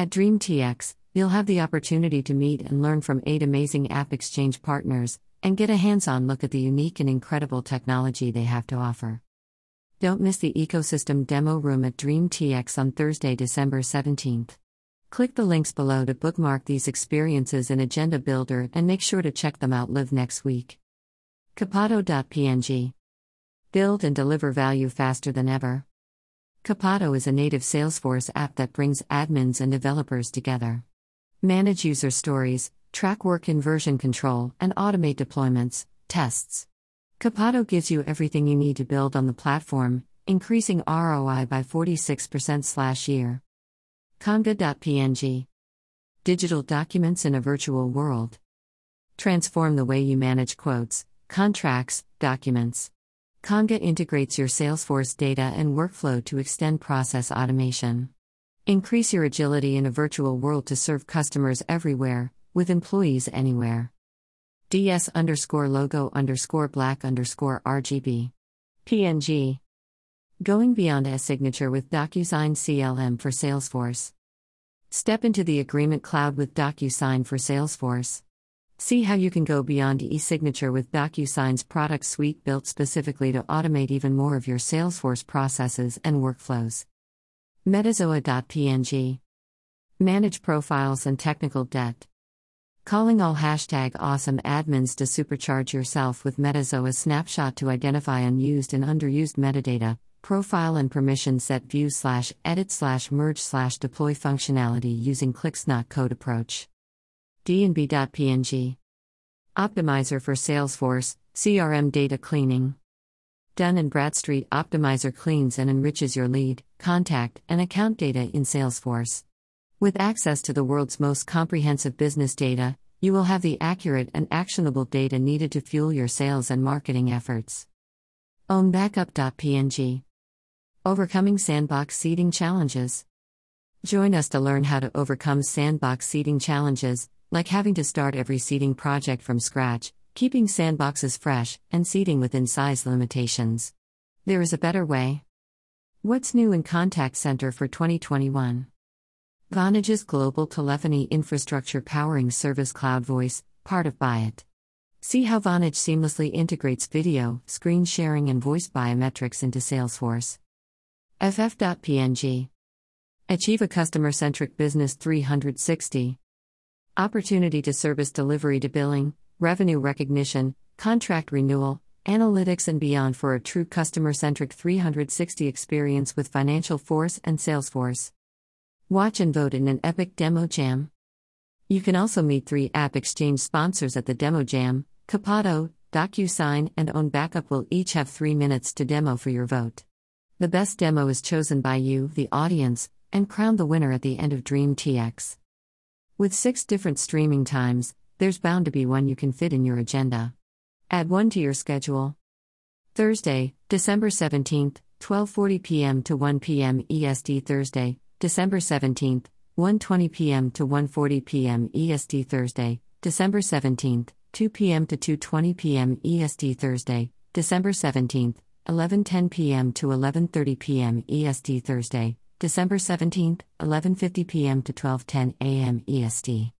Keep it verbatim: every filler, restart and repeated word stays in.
At DreamTX, you'll have the opportunity to meet and learn from eight amazing AppExchange partners and get a hands-on look at the unique and incredible technology they have to offer. Don't miss the ecosystem demo room at DreamTX on Thursday, December seventeenth. Click the links below to bookmark these experiences in Agenda Builder and make sure to check them out live next week. Kapato.png. Build and deliver value faster than ever. Kapato is a native Salesforce app that brings admins and developers together. Manage user stories, track work in version control, and automate deployments, tests. Kapato gives you everything you need to build on the platform, increasing R O I by forty-six percent slash year. Conga.png. Digital documents in a virtual world. Transform the way you manage quotes, contracts, documents. Conga integrates your Salesforce data and workflow to extend process automation. Increase your agility in a virtual world to serve customers everywhere, with employees anywhere. ds underscore logo underscore black underscore RGB. P N G. Going beyond e-signature with DocuSign C L M for Salesforce. Step into the Agreement Cloud with DocuSign for Salesforce. See how you can go beyond e-signature with DocuSign's product suite built specifically to automate even more of your Salesforce processes and workflows. Metazoa.png. Manage profiles and technical debt. Calling all hashtag awesome admins to supercharge yourself with Metazoa Snapshot to identify unused and underused metadata, profile and permission set view slash edit slash merge slash deploy functionality using clicks not code approach. dnb.png. Optimizer for Salesforce, C R M data cleaning. Dun& Bradstreet Optimizer cleans and enriches your lead, contact, and account data in Salesforce. With access to the world's most comprehensive business data, you will have the accurate and actionable data needed to fuel your sales and marketing efforts. OwnBackup.png. Overcoming sandbox seeding challenges. Join us to learn how to overcome sandbox seeding challenges, like having to start every seeding project from scratch, keeping sandboxes fresh, and seeding within size limitations. There is a better way. What's new in Contact Center for twenty twenty-one? Vonage's global telephony infrastructure powering Service Cloud Voice, part of Byte. See how Vonage seamlessly integrates video, screen sharing, and voice biometrics into Salesforce. ff.png. Achieve a customer-centric business three sixty. Opportunity to service delivery to billing, revenue recognition, contract renewal, analytics and beyond for a true customer-centric three sixty experience with Financial Force and Salesforce. Watch and vote in an epic demo jam. You can also meet three AppExchange sponsors at the demo jam. Kapato, DocuSign, and OwnBackup will each have three minutes to demo for your vote. The best demo is chosen by you, the audience, and crowned the winner at the end of DreamTX. With six different streaming times, there's bound to be one you can fit in your agenda. Add one to your schedule. Thursday, December seventeenth, twelve forty p.m. to one p.m. E S T. Thursday, December seventeenth, one twenty p.m. to one forty p.m. E S T. Thursday, December seventeenth, two p.m. to two twenty p.m. E S T. Thursday, December seventeenth, eleven ten p.m. to eleven thirty p.m. E S T. Thursday, December seventeenth, eleven fifty p.m. to twelve ten a.m. E S T.